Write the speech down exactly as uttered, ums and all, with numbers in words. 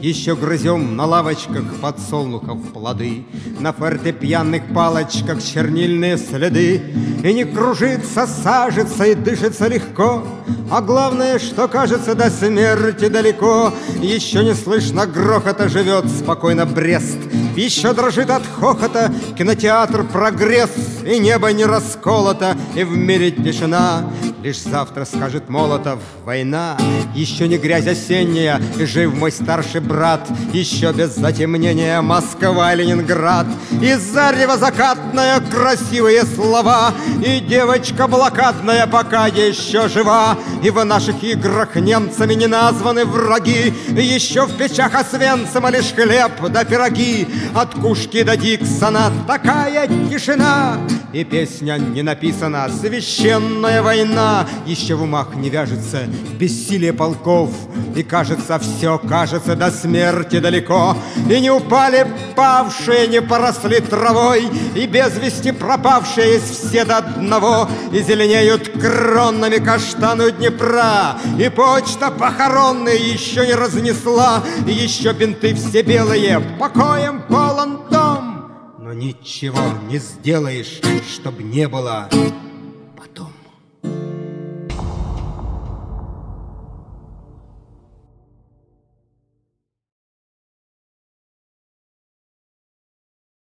Еще грызем на лавочках подсолнухов плоды, на фортепианных палочках чернильные следы. И не кружится, сажется и дышится легко, а главное, что кажется до смерти далеко. Еще не слышно грохота, живет спокойно Брест. Еще дрожит от хохота кинотеатр «Прогресс», и небо не расколото, и в мире тишина. Лишь завтра скажет Молотов: война. Еще не грязь осенняя, и жив мой старший брат. Еще без затемнения Москва, Ленинград. И зарево закатное, красивые слова, и девочка блокадная пока еще жива. И в наших играх немцами не названы враги. И еще в печах Освенцима лишь хлеб да пироги. От Кушки до Диксона такая тишина. И песня не написана, священная война. Еще в умах не вяжется бессилие полков, и кажется, все кажется до смерти далеко. И не упали павшие, не поросли травой, и без вести пропавшие есть все до одного. И зеленеют кронами каштаны Днепра, и почта похоронная еще не разнесла. И еще бинты все белые, покоем полон дом. Но ничего не сделаешь, чтоб не было